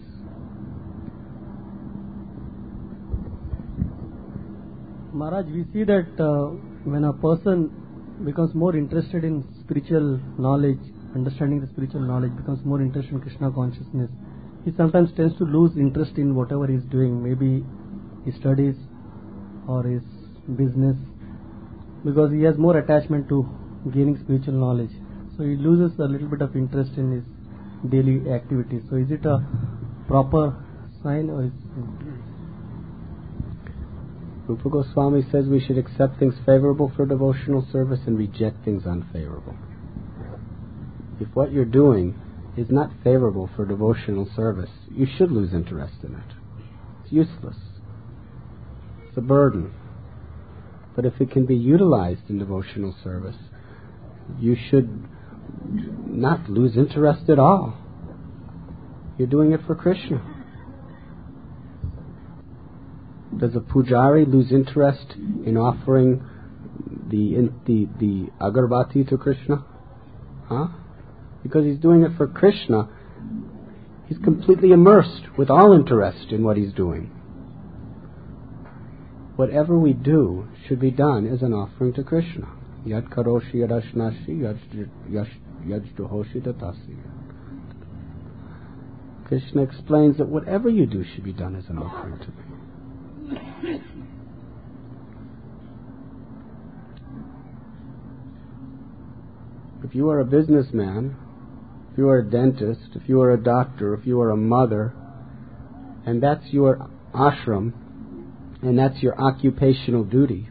Maharaj, we see that uh, when a person becomes more interested in spiritual knowledge, understanding the spiritual knowledge, becomes more interested in Krishna consciousness, he sometimes tends to lose interest in whatever he is doing, maybe his studies or his business, because he has more attachment to gaining spiritual knowledge. So he loses a little bit of interest in his daily activities. So is it a proper sign, or is Rupa Goswami says we should accept things favorable for devotional service and reject things unfavorable. If what you're doing is not favorable for devotional service, you should lose interest in it. It's useless. It's a burden. But if it can be utilized in devotional service, you should not lose interest at all. You're doing it for Krishna. Does a pujari lose interest in offering the in, the the agarbatti to Krishna? Huh? Because he's doing it for Krishna, he's completely immersed with all interest in what he's doing. Whatever we do should be done as an offering to Krishna. Yad karoshi yadashnashi yajduhoshi tatasi. Krishna explains that whatever you do should be done as an offering to me. If you are a businessman, if you are a dentist, if you are a doctor, if you are a mother, and that's your ashram, and that's your occupational duty,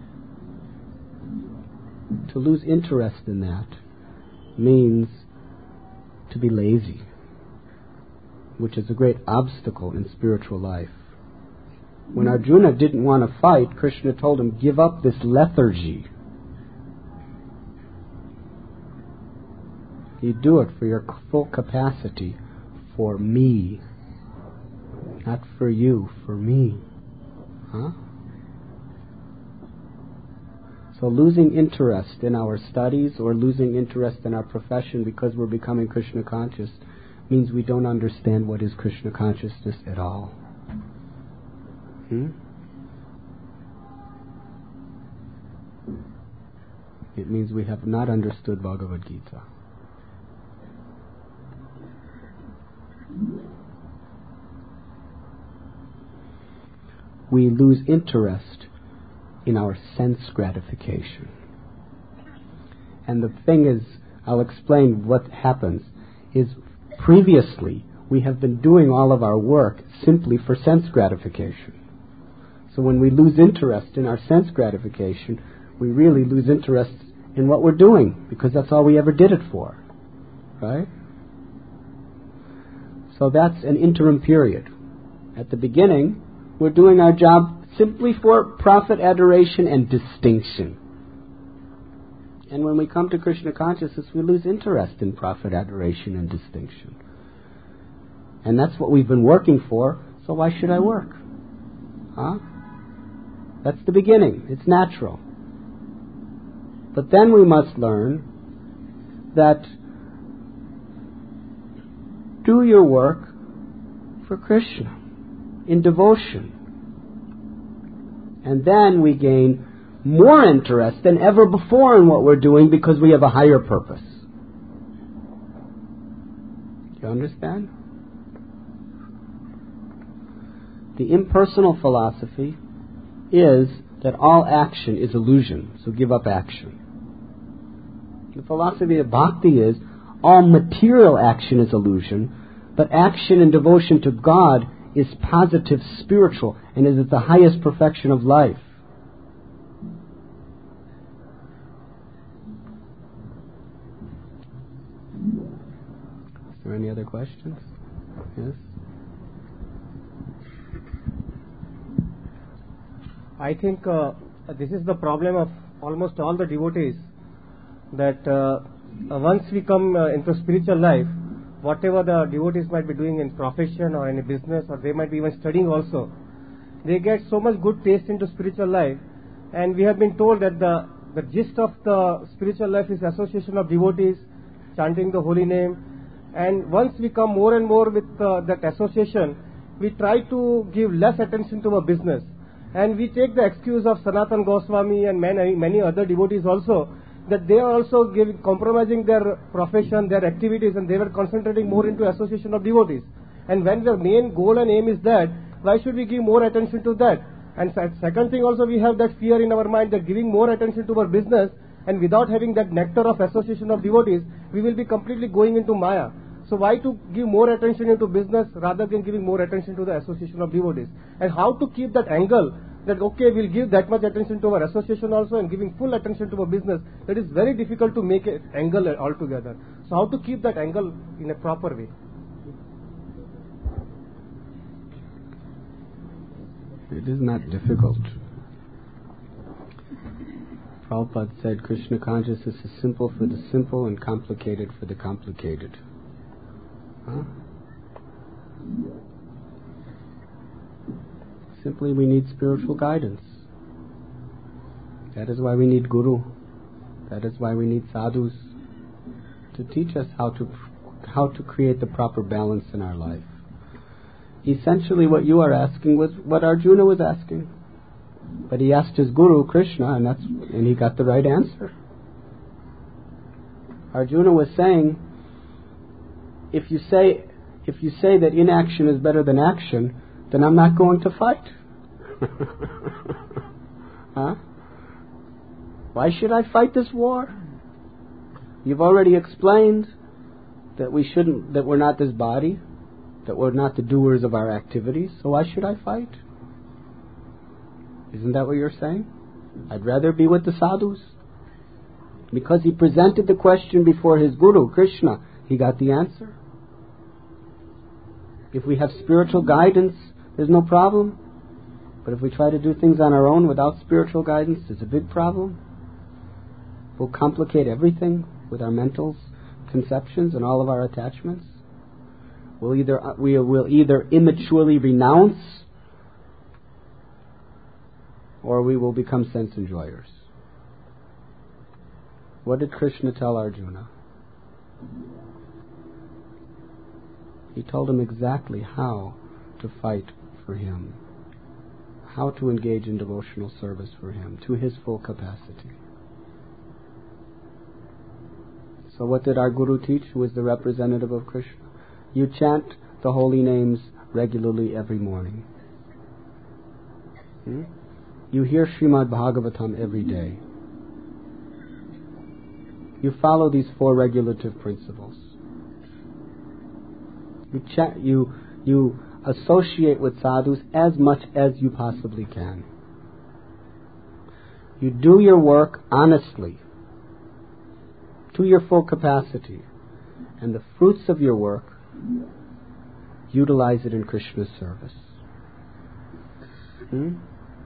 to lose interest in that means to be lazy, which is a great obstacle in spiritual life. When Arjuna didn't want to fight, Krishna told him, give up this lethargy. You do it for your full capacity, for me. Not for you, for me. Huh? So losing interest in our studies or losing interest in our profession because we're becoming Krishna conscious means we don't understand what is Krishna consciousness at all. Hmm? It means we have not understood Bhagavad Gita. We lose interest in our sense gratification. And the thing is, I'll explain what happens, is previously we have been doing all of our work simply for sense gratification. So when we lose interest in our sense gratification, we really lose interest in what we're doing, because that's all we ever did it for. Right? So that's an interim period. At the beginning, we're doing our job simply for profit, adoration, and distinction. And when we come to Krishna consciousness, we lose interest in profit, adoration, and distinction. And that's what we've been working for, so why should I work? Huh? That's the beginning. It's natural. But then we must learn that do your work for Krishna in devotion. And then we gain more interest than ever before in what we're doing because we have a higher purpose. You understand? The impersonal philosophy is that all action is illusion, so give up action. The philosophy of Bhakti is all material action is illusion, but action and devotion to God is positive, spiritual, and is at the highest perfection of life. Is there any other questions? Yes? I think uh, this is the problem of almost all the devotees, that uh, uh, once we come uh, into spiritual life, whatever the devotees might be doing in profession or any business, or they might be even studying also, they get so much good taste into spiritual life, and we have been told that the, the gist of the spiritual life is association of devotees, chanting the holy name, and once we come more and more with uh, that association, we try to give less attention to our business. And we take the excuse of Sanatan Goswami and many, many other devotees also, that they are also giving, compromising their profession, their activities, and they were concentrating more into association of devotees. And when the main goal and aim is that, why should we give more attention to that? And second thing also, we have that fear in our mind that giving more attention to our business, and without having that nectar of association of devotees, we will be completely going into Maya. So why to give more attention into business rather than giving more attention to the association of devotees? And how to keep that angle that, okay, we'll give that much attention to our association also and giving full attention to our business, that is very difficult to make an angle altogether. So how to keep that angle in a proper way? It is not difficult. Prabhupada said Krishna consciousness is simple for the simple and complicated for the complicated. Huh? Simply, we need spiritual guidance. That is why we need Guru. That is why we need sadhus to teach us how to how to create the proper balance in our life. Essentially, what you are asking was what Arjuna was asking, but he asked his Guru Krishna, and that's and he got the right answer. Arjuna was saying, if you say if you say that inaction is better than action, then I'm not going to fight. Huh? Why should I fight this war? You've already explained that we shouldn't, that we're not this body, that we're not the doers of our activities, so why should I fight? Isn't that what you're saying? I'd rather be with the sadhus. Because he presented the question before his Guru, Krishna, he got the answer. If we have spiritual guidance, there's no problem. But if we try to do things on our own without spiritual guidance, there's a big problem. We'll complicate everything with our mental conceptions and all of our attachments. We'll either we will either immaturely renounce, or we will become sense enjoyers. What did Krishna tell Arjuna? He told him exactly how to fight for him, how to engage in devotional service for him to his full capacity. So what did our Guru teach, who is the representative of Krishna? You chant the holy names regularly every morning. Hmm? You hear Srimad Bhagavatam every day. You follow these four regulative principles. You cha- you you associate with sadhus as much as you possibly can. You do your work honestly, to your full capacity, and the fruits of your work, utilize it in Krishna's service. Hmm?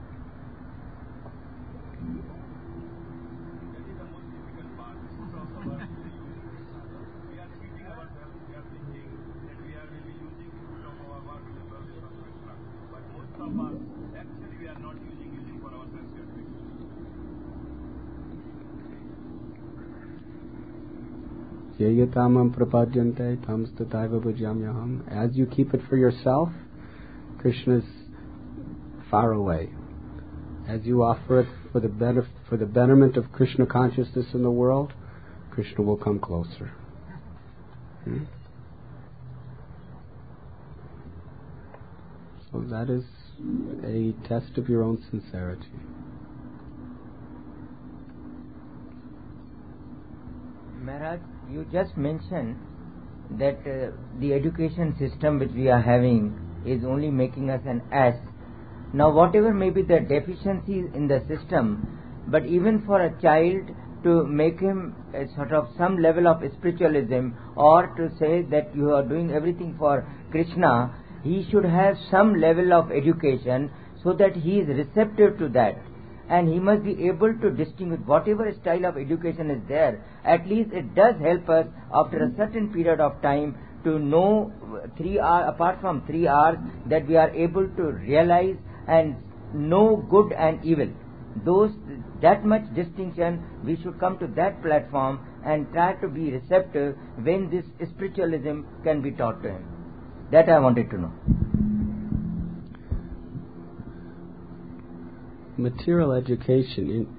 As you keep it for yourself, Krishna's far away. As you offer it for the better, for the betterment of Krishna consciousness in the world, Krishna will come closer. Hmm? Well, that is a test of your own sincerity. Maharaj, you just mentioned that uh, the education system which we are having is only making us an ass. Now, whatever may be the deficiencies in the system, but even for a child to make him a sort of some level of spiritualism, or to say that you are doing everything for Krishna, he should have some level of education so that he is receptive to that. And he must be able to distinguish whatever style of education is there. At least it does help us after a certain period of time to know three hours, apart from three hours, that we are able to realize and know good and evil. Those, that much distinction, we should come to that platform and try to be receptive when this spiritualism can be taught to him. That I wanted to know. Material education,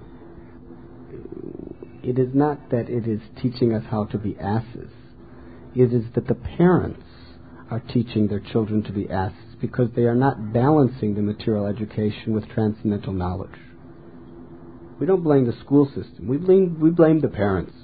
it, it is not that it is teaching us how to be asses. It is that the parents are teaching their children to be asses because they are not balancing the material education with transcendental knowledge. We don't blame the school system. We blame, we blame the parents.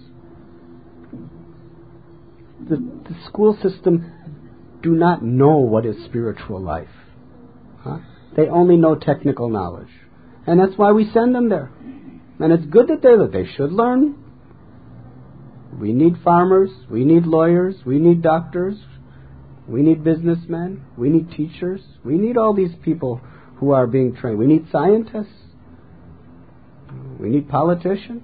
The, the school system do not know what is spiritual life. Huh? They only know technical knowledge. And that's why we send them there. And it's good that they they should learn. We need farmers, we need lawyers, we need doctors, we need businessmen, we need teachers, we need all these people who are being trained. We need scientists, we need politicians.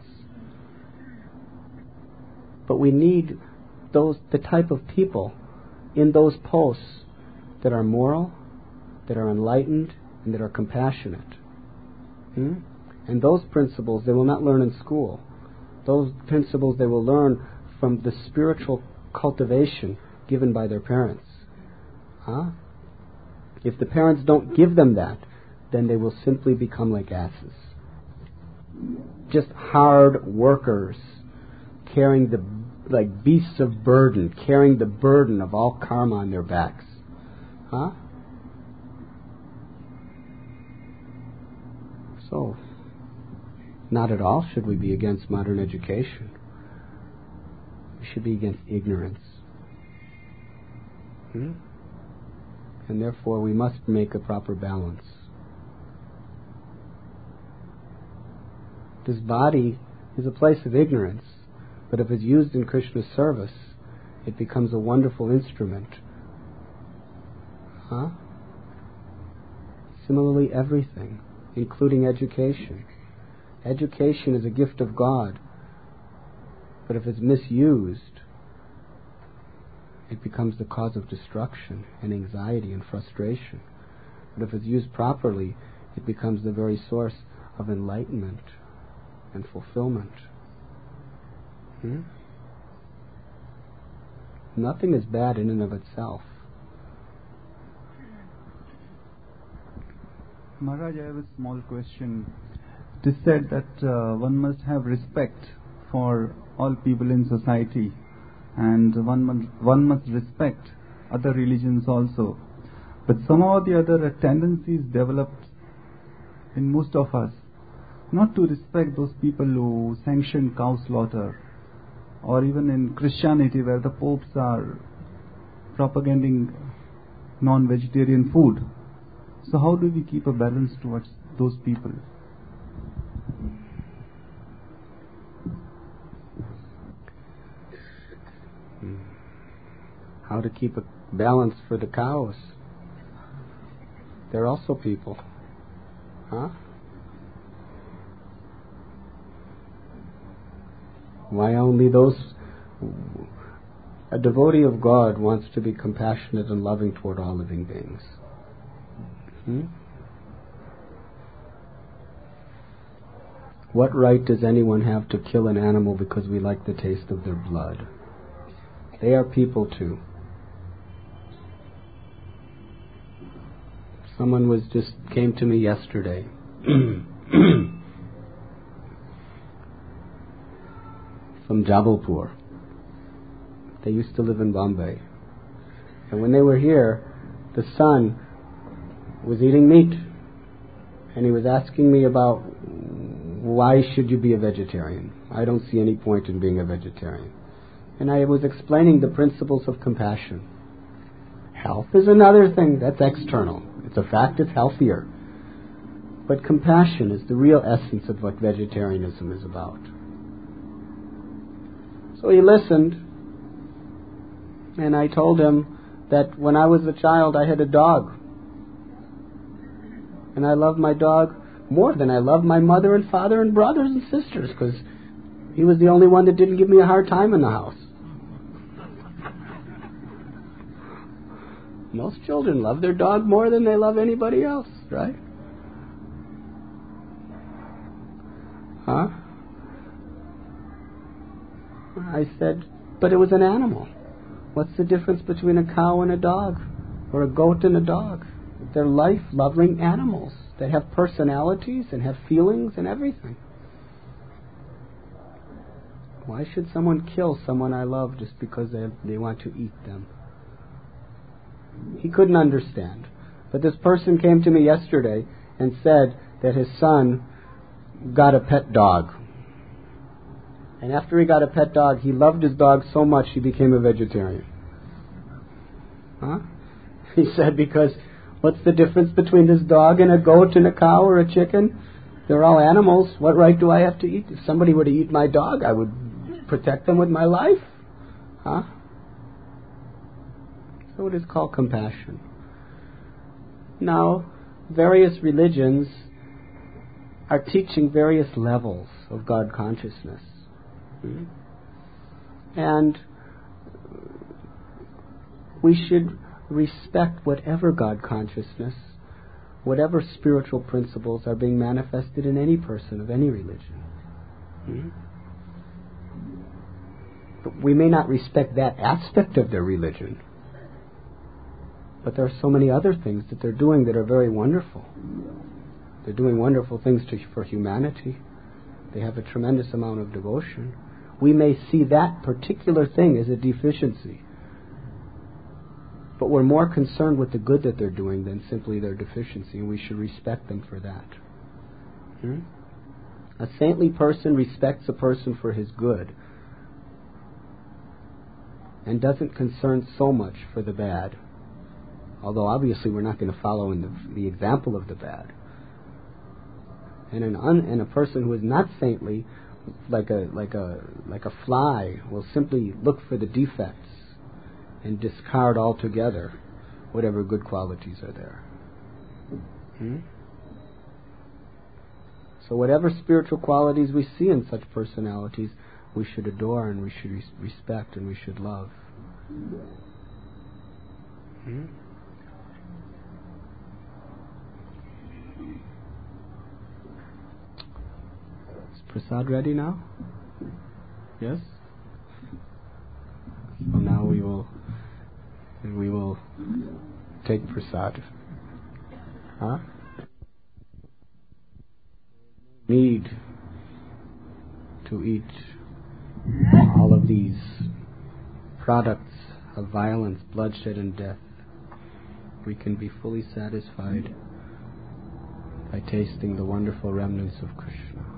But we need those the type of people in those posts that are moral, that are enlightened, and that are compassionate. Hmm? And those principles they will not learn in school. Those principles they will learn from the spiritual cultivation given by their parents. Huh? If the parents don't give them that, then they will simply become like asses. Just hard workers, carrying the, like beasts of burden, carrying the burden of all karma on their backs. Huh? So, not at all should we be against modern education. We should be against ignorance. Hmm? And therefore we must make a proper balance. This body is a place of ignorance, but if it's used in Krishna's service, it becomes a wonderful instrument. Huh? Similarly, everything, including education. Education is a gift of God, but if it's misused, it becomes the cause of destruction and anxiety and frustration. But if it's used properly, it becomes the very source of enlightenment and fulfillment. Hmm? Nothing is bad in and of itself. Maharaj, I have a small question. It is said that uh, one must have respect for all people in society, and one must, one must respect other religions also. But somehow or the other, a tendency is developed in most of us not to respect those people who sanction cow slaughter, or even in Christianity where the popes are propagating non-vegetarian food. So how do we keep a balance towards those people? How to keep a balance for the cows? They're also people. Huh? Why only those? A devotee of God wants to be compassionate and loving toward all living beings. Hmm? What right does anyone have to kill an animal because we like the taste of their blood? They are people too. Someone was just came to me yesterday. From Jabalpur. They used to live in Bombay. And when they were here, the son was eating meat. And he was asking me about why should you be a vegetarian? I don't see any point in being a vegetarian. And I was explaining the principles of compassion. Health is another thing that's external. It's a fact, it's healthier. But compassion is the real essence of what vegetarianism is about. So he listened, and I told him that when I was a child I had a dog. And I loved my dog more than I loved my mother and father and brothers and sisters, because he was the only one that didn't give me a hard time in the house. Most children love their dog more than they love anybody else, right? Huh? I said, but it was an animal. What's the difference between a cow and a dog? Or a goat and a dog? They're life-loving animals that have personalities and have feelings and everything. Why should someone kill someone I love just because they, they want to eat them? He couldn't understand. But this person came to me yesterday and said that his son got a pet dog. And after he got a pet dog, he loved his dog so much he became a vegetarian. Huh? He said, because what's the difference between this dog and a goat and a cow or a chicken? They're all animals. What right do I have to eat? If somebody were to eat my dog, I would protect them with my life. Huh? So it is called compassion. Now, various religions are teaching various levels of God consciousness. Hmm? And we should respect whatever God consciousness, whatever spiritual principles are being manifested in any person of any religion. Hmm? But we may not respect that aspect of their religion, but there are so many other things that they're doing that are very wonderful. They're doing wonderful things to, for humanity. They have a tremendous amount of devotion. We may see that particular thing as a deficiency, but we're more concerned with the good that they're doing than simply their deficiency, and we should respect them for that. Hmm? A saintly person respects a person for his good and doesn't concern so much for the bad. Although obviously we're not going to follow in the, the example of the bad. And an un, and a person who is not saintly, like a like a like a fly, will simply look for the defects and discard altogether whatever good qualities are there. Hmm? So whatever spiritual qualities we see in such personalities, we should adore and we should res- respect and we should love. Hmm? Is Prasad ready now? Yes? So now we will we will take Prasad. Huh? Need to eat all of these products of violence, bloodshed and death. We can be fully satisfied by tasting the wonderful remnants of Krishna.